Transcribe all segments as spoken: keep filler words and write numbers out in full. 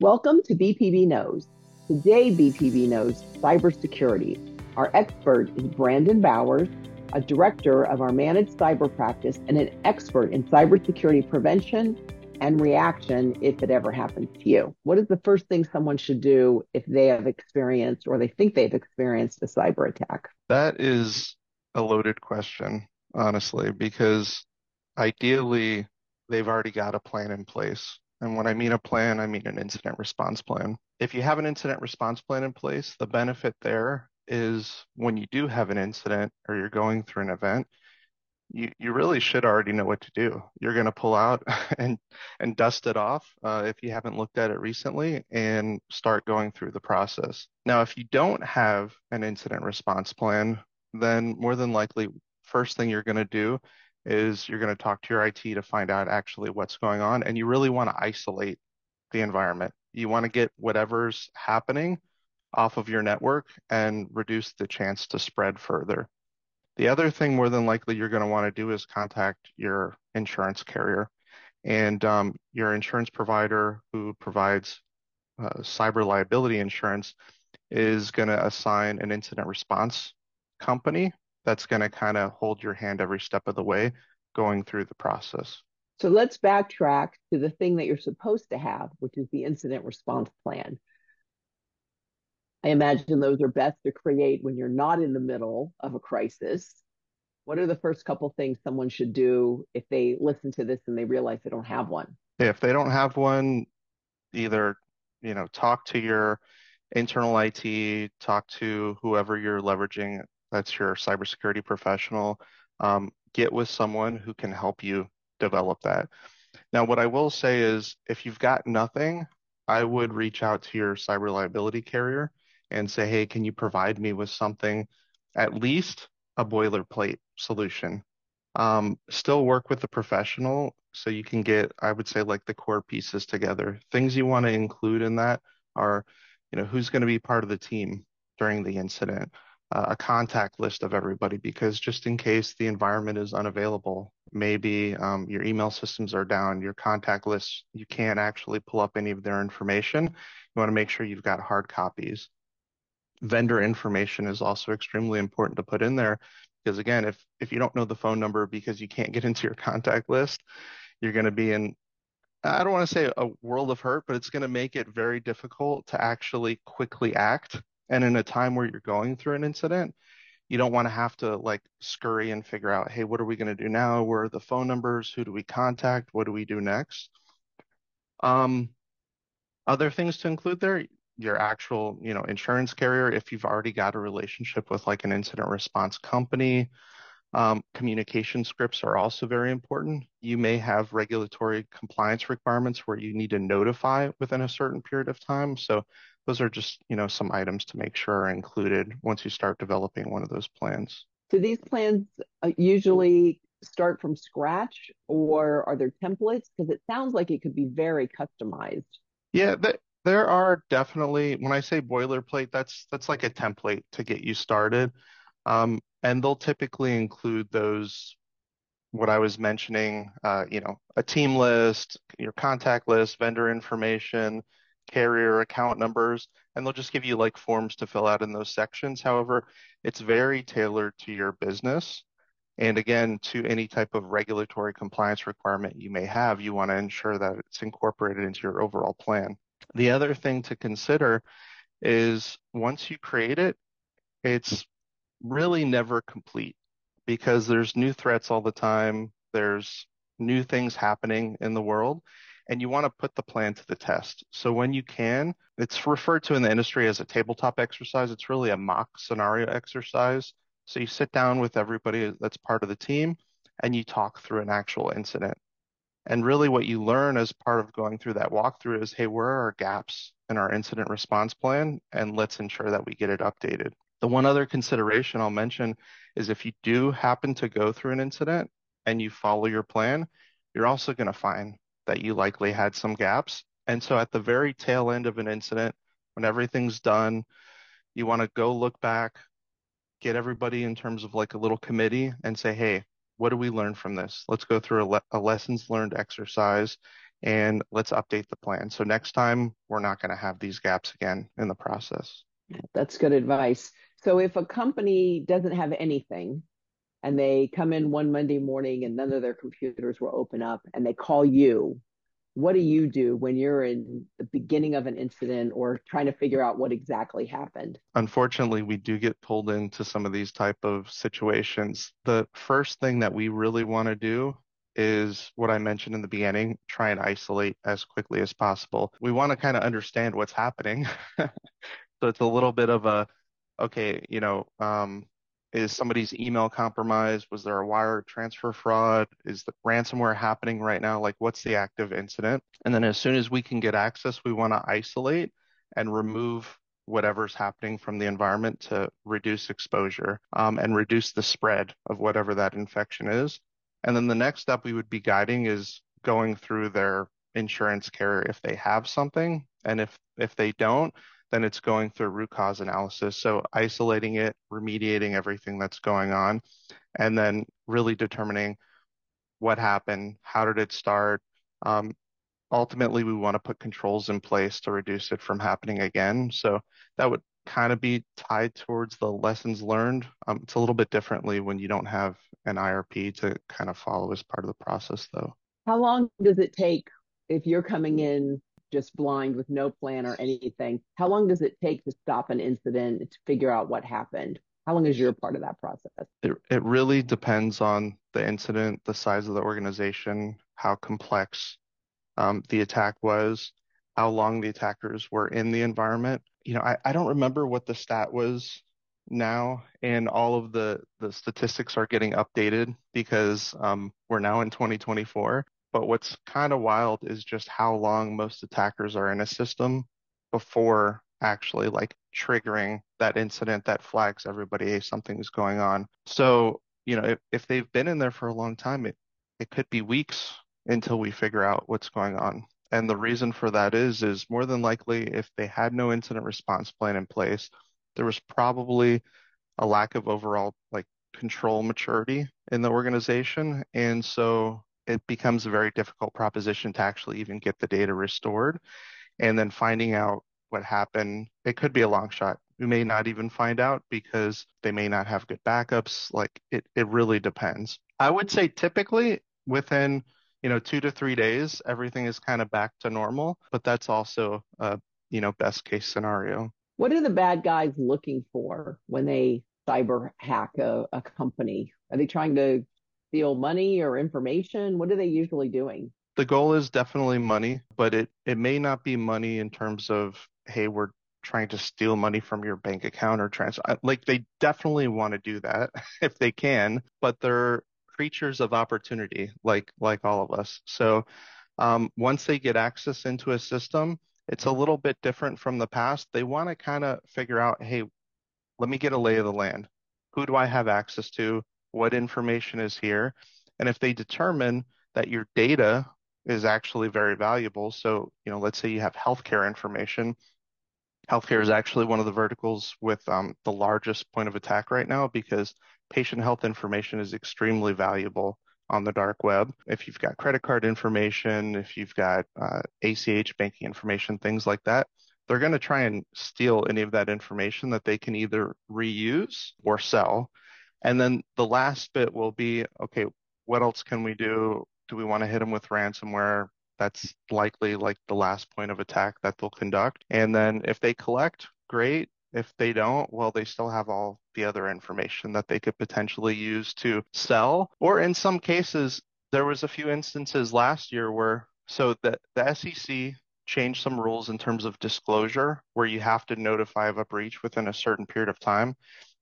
Welcome to B P B Knows. Today, B P B knows cybersecurity. Our expert is Brandon Bowers, a director of our managed cyber practice and an expert in cybersecurity prevention and reaction if it ever happens to you. What is the first thing someone should do if they have experienced or they think they've experienced a cyber attack? That is a loaded question, honestly, because ideally they've already got a plan in place. And when I mean a plan, I mean an incident response plan. If you have an incident response plan in place, the benefit there is when you do have an incident or you're going through an event, you, you really should already know what to do. You're going to pull out and and dust it off uh, if you haven't looked at it recently and start going through the process. Now, if you don't have an incident response plan, then more than likely, first thing you're going to do is you're going to talk to your I T to find out actually what's going on, and you really want to isolate the environment. You want to get whatever's happening off of your network and reduce the chance to spread further. The other thing more than likely you're going to want to do is contact your insurance carrier and um, your insurance provider who provides uh, cyber liability insurance is going to assign an incident response company that's going to kind of hold your hand every step of the way going through the process. So let's backtrack to the thing that you're supposed to have, which is the incident response plan. I imagine those are best to create when you're not in the middle of a crisis. What are the first couple things someone should do if they listen to this and they realize they don't have one? If they don't have one, either, you know, talk to your internal I T, talk to whoever you're leveraging, that's your cybersecurity professional. Um, get with someone who can help you develop that. Now, what I will say is if you've got nothing, I would reach out to your cyber liability carrier and say, hey, can you provide me with something, at least a boilerplate solution? Um, still work with the professional so you can get, I would say, like the core pieces together. Things you want to include in that are, you know, who's going to be part of the team during the incident, uh, a contact list of everybody, because just in case the environment is unavailable, maybe um, your email systems are down, your contact lists, you can't actually pull up any of their information. You want to make sure you've got hard copies. Vendor information is also extremely important to put in there because again, if if you don't know the phone number because you can't get into your contact list, you're going to be in, I don't want to say a world of hurt, but it's going to make it very difficult to actually quickly act. And in a time where you're going through an incident, you don't want to have to like scurry and figure out, hey, what are we going to do now? Where are the phone numbers? Who do we contact? What do we do next? Um, Other things to include there, your actual, you know, insurance carrier, if you've already got a relationship with like an incident response company. Um, communication scripts are also very important. You may have regulatory compliance requirements where you need to notify within a certain period of time. So those are just, you know, some items to make sure are included once you start developing one of those plans. Do these plans uh, usually start from scratch or are there templates? Because it sounds like it could be very customized. Yeah, th there are definitely, when I say boilerplate, that's that's like a template to get you started. Um, and they'll typically include those what I was mentioning, uh, you know, a team list, your contact list, vendor information, carrier account numbers, and they'll just give you like forms to fill out in those sections. However, it's very tailored to your business. And again, to any type of regulatory compliance requirement you may have, you want to ensure that it's incorporated into your overall plan. The other thing to consider is once you create it, it's really never complete because there's new threats all the time. There's new things happening in the world, and you want to put the plan to the test. So when you can, it's referred to in the industry as a tabletop exercise. It's really a mock scenario exercise. So you sit down with everybody that's part of the team and you talk through an actual incident. And really what you learn as part of going through that walkthrough is, hey, where are our gaps in our incident response plan? And let's ensure that we get it updated. The one other consideration I'll mention is if you do happen to go through an incident and you follow your plan, you're also going to find that you likely had some gaps. And so at the very tail end of an incident, when everything's done, you want to go look back, get everybody in terms of like a little committee and say, hey, what do we learn from this? Let's go through a, le a lessons learned exercise and let's update the plan. So next time we're not going to have these gaps again in the process. That's good advice. So if a company doesn't have anything and they come in one Monday morning and none of their computers will open up and they call you, what do you do when you're in the beginning of an incident or trying to figure out what exactly happened? Unfortunately, we do get pulled into some of these type of situations. The first thing that we really want to do is what I mentioned in the beginning, try and isolate as quickly as possible. We want to kind of understand what's happening. So it's a little bit of a, okay, you know, um, is somebody's email compromised? Was there a wire transfer fraud? Is the ransomware happening right now? Like, what's the active incident? And then as soon as we can get access, we want to isolate and remove whatever's happening from the environment to reduce exposure, um, and reduce the spread of whatever that infection is. And then the next step we would be guiding is going through their insurance carrier if they have something. And if if they don't, then it's going through root cause analysis. So isolating it, remediating everything that's going on, and then really determining what happened, how did it start. Um, ultimately, we want to put controls in place to reduce it from happening again. So that would kind of be tied towards the lessons learned. Um, it's a little bit differently when you don't have an I R P to kind of follow as part of the process, though. How long does it take if you're coming in just blind with no plan or anything? How long does it take to stop an incident to figure out what happened? How long is your part of that process? It, it really depends on the incident, the size of the organization, how complex um, the attack was, how long the attackers were in the environment. You know, I, I don't remember what the stat was now, and all of the the statistics are getting updated because um, we're now in twenty twenty-four. But what's kind of wild is just how long most attackers are in a system before actually like triggering that incident that flags everybody, hey, something's going on. So, you know, if, if they've been in there for a long time, it, it could be weeks until we figure out what's going on. And the reason for that is, is more than likely if they had no incident response plan in place, there was probably a lack of overall like control maturity in the organization. And so it becomes a very difficult proposition to actually even get the data restored. And then finding out what happened, it could be a long shot. We may not even find out because they may not have good backups. Like it, it really depends. I would say typically within, you know, two to three days, everything is kind of back to normal, but that's also a, you know, best case scenario. What are the bad guys looking for when they cyber hack a, a company? Are they trying to steal money or information? What are they usually doing? The goal is definitely money, but it it may not be money in terms of, hey, we're trying to steal money from your bank account or transfer. Like they definitely want to do that if they can, but they're creatures of opportunity, like like all of us. So um, once they get access into a system, it's a little bit different from the past. They want to kind of figure out, hey, let me get a lay of the land. Who do I have access to? What information is here? And if they determine that your data is actually very valuable, so, you know, let's say you have healthcare information. Healthcare is actually one of the verticals with um, the largest point of attack right now because patient health information is extremely valuable on the dark web. If you've got credit card information, if you've got uh, A C H banking information, things like that, they're going to try and steal any of that information that they can either reuse or sell. And then the last bit will be, okay, what else can we do? Do we want to hit them with ransomware? That's likely like the last point of attack that they'll conduct. And then if they collect, great. If they don't, well, they still have all the other information that they could potentially use to sell. Or in some cases, there was a few instances last year where, so the, the S E C changed some rules in terms of disclosure where you have to notify of a breach within a certain period of time.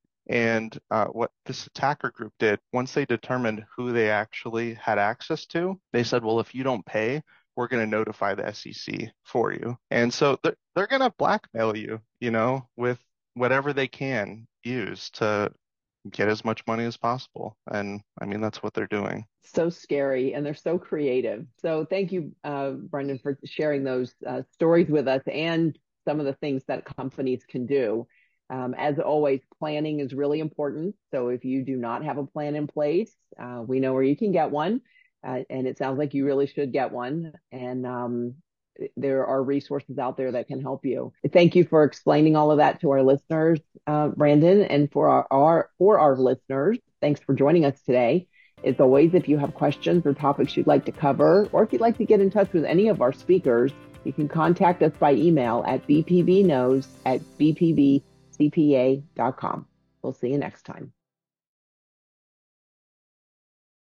And uh, what this attacker group did, once they determined who they actually had access to, they said, well, if you don't pay, we're going to notify the S E C for you. And so they're, they're going to blackmail you, you know, with whatever they can use to get as much money as possible. And I mean, that's what they're doing. So scary, and they're so creative. So thank you, uh, Brendan, for sharing those uh, stories with us and some of the things that companies can do. Um, as always, planning is really important. So if you do not have a plan in place, uh, we know where you can get one. Uh, and it sounds like you really should get one. And um, there are resources out there that can help you. Thank you for explaining all of that to our listeners, uh, Brandon, and for our, our for our listeners. Thanks for joining us today. As always, if you have questions or topics you'd like to cover, or if you'd like to get in touch with any of our speakers, you can contact us by email at b p b knows at b p b c p a dot com. We'll see you next time.